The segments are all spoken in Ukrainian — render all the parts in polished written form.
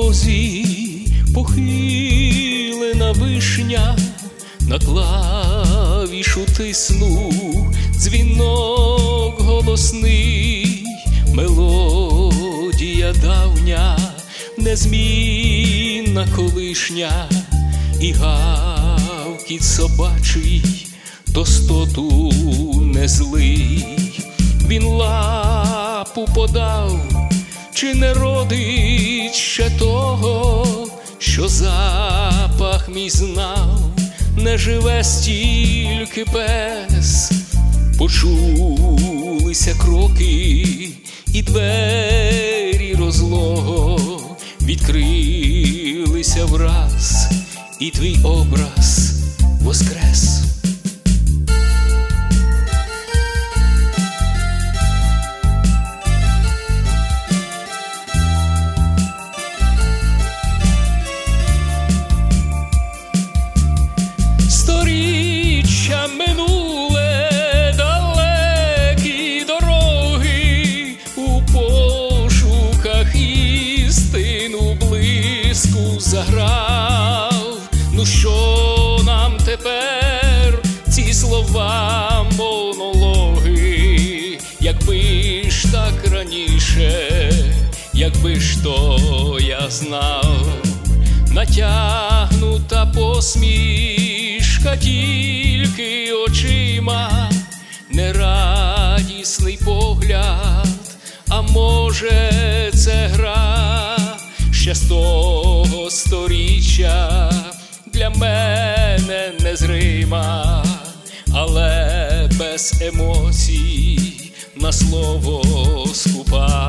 дорозі похилена вишня, на клавішу тисну дзвінок голосний, мелодія давня, незмінна колишня, і гавкіт собачий достоту не злий. Він лапу подав, чи не родить ще того, що запах мій знав, не живе стільки пес. Почулися кроки, і двері розлого відкрилися враз, і твій образ воскрес. Сторіччя минуле, далекі дороги, у пошуках істину блиску заграв. Ну що нам тепер ці слова монологи? Якби ж так раніше, якби ж то я знав. Натягнута посмішка тільки очима, нерадісний погляд, а може це гра ще з того сторіччя, для мене незрима, але без емоцій, на слово скупа.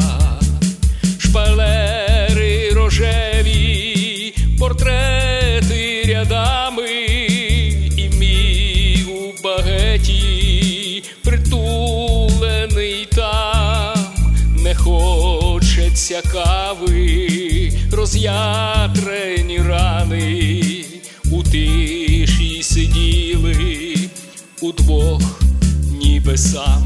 Шпалери рожеві, портрети рядами, і мій у багеті притулений там. Не хочеться кави, роз'ятрені рани, у тиші сиділи удвох, ніби сам.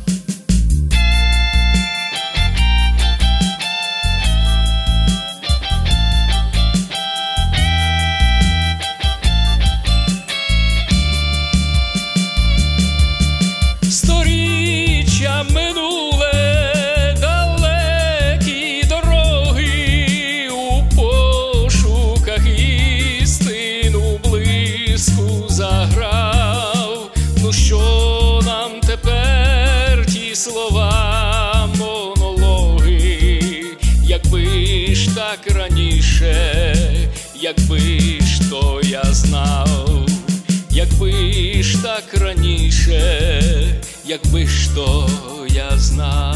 Сторіччя минуле, далекі дороги, у пошуках істину блиску заграв. Ну що нам тепер ті слова монологи? Якби ж так раніше, якби ж то я знав. Якби ж так раніше, якби ж то я знав.